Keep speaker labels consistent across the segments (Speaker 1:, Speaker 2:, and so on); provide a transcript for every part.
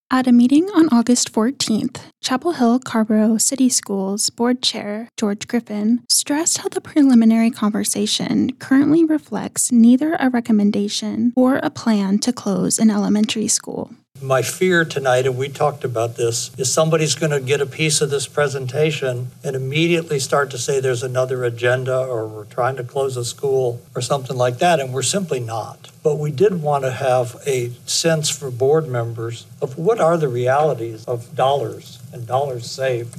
Speaker 1: At a meeting on August 14th, Chapel Hill Carrboro City Schools Board Chair George Griffin stressed how the preliminary conversation currently reflects neither a recommendation or a plan to close an elementary school.
Speaker 2: My fear tonight, and we talked about this, is somebody's going to get a piece of this presentation and immediately start to say there's another agenda or we're trying to close a school or something like that, and we're simply not. But we did want to have a sense for board members of what are the realities of dollars and dollars saved.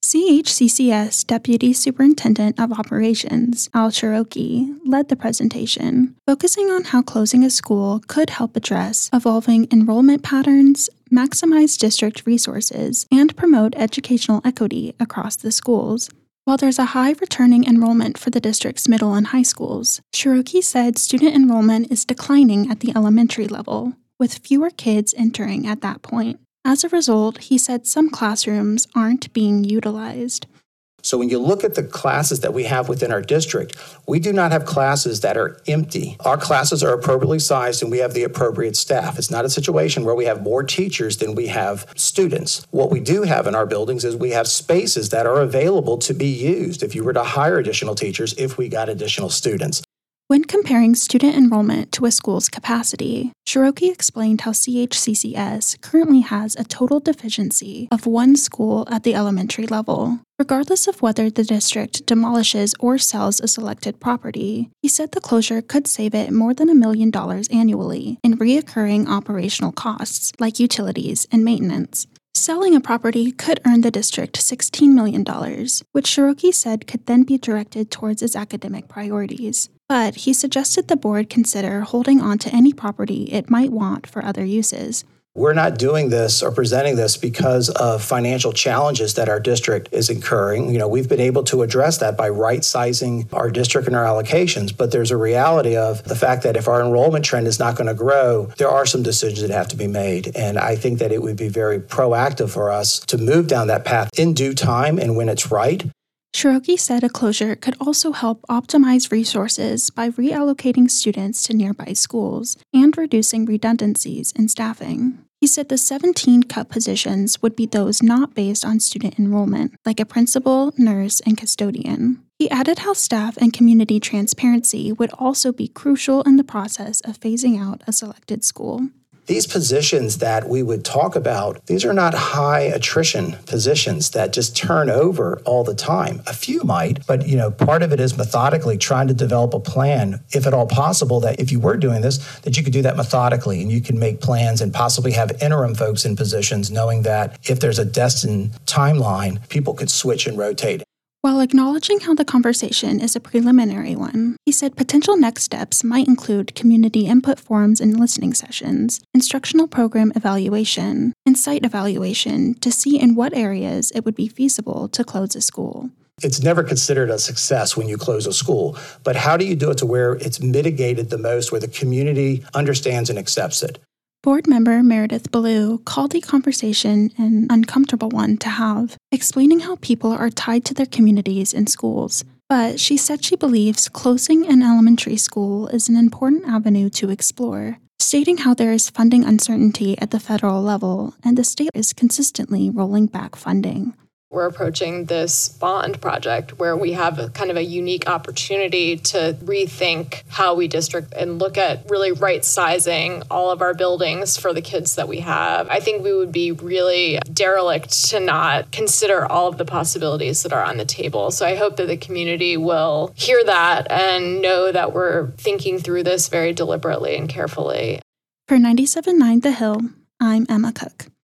Speaker 1: CHCCS Deputy Superintendent of Operations, Al Cherokee, led the presentation, focusing on how closing a school could help address evolving enrollment patterns, maximize district resources, and promote educational equity across the schools. While there's a high returning enrollment for the district's middle and high schools, Cherokee said student enrollment is declining at the elementary level, with fewer kids entering at that point. As a result, he said some classrooms aren't being utilized.
Speaker 3: So when you look at the classes that we have within our district, we do not have classes that are empty. Our classes are appropriately sized and we have the appropriate staff. It's not a situation where we have more teachers than we have students. What we do have in our buildings is we have spaces that are available to be used if you were to hire additional teachers, if we got additional students.
Speaker 1: When comparing student enrollment to a school's capacity, Cherokee explained how CHCCS currently has a total deficiency of one school at the elementary level. Regardless of whether the district demolishes or sells a selected property, he said the closure could save it more than $1 million annually in reoccurring operational costs like utilities and maintenance. Selling a property could earn the district $16 million, which Cherokee said could then be directed towards its academic priorities. But he suggested the board consider holding on to any property it might want for other uses.
Speaker 3: We're not doing this or presenting this because of financial challenges that our district is incurring. We've been able to address that by right-sizing our district and our allocations, but there's a reality of the fact that if our enrollment trend is not going to grow, there are some decisions that have to be made. And I think that it would be very proactive for us to move down that path in due time and when it's right.
Speaker 1: Cherokee said a closure could also help optimize resources by reallocating students to nearby schools and reducing redundancies in staffing. He said the 17 cut positions would be those not based on student enrollment, like a principal, nurse, and custodian. He added how staff and community transparency would also be crucial in the process of phasing out a selected school.
Speaker 3: These positions that we would talk about, these are not high attrition positions that just turn over all the time. A few might, but part of it is methodically trying to develop a plan, if at all possible, that if you were doing this, that you could do that methodically and you can make plans and possibly have interim folks in positions knowing that if there's a destined timeline, people could switch and rotate.
Speaker 1: While acknowledging how the conversation is a preliminary one, he said potential next steps might include community input forums and listening sessions, instructional program evaluation, and site evaluation to see in what areas it would be feasible to close a school.
Speaker 3: It's never considered a success when you close a school, but how do you do it to where it's mitigated the most, where the community understands and accepts it?
Speaker 1: Board member Meredith Ballou called the conversation an uncomfortable one to have, explaining how people are tied to their communities and schools. But she said she believes closing an elementary school is an important avenue to explore, stating how there is funding uncertainty at the federal level and the state is consistently rolling back funding.
Speaker 4: We're approaching this bond project where we have a unique opportunity to rethink how we district and look at really right-sizing all of our buildings for the kids that we have. I think we would be really derelict to not consider all of the possibilities that are on the table. So I hope that the community will hear that and know that we're thinking through this very deliberately and carefully.
Speaker 1: For 97.9 The Hill, I'm Emma Cook.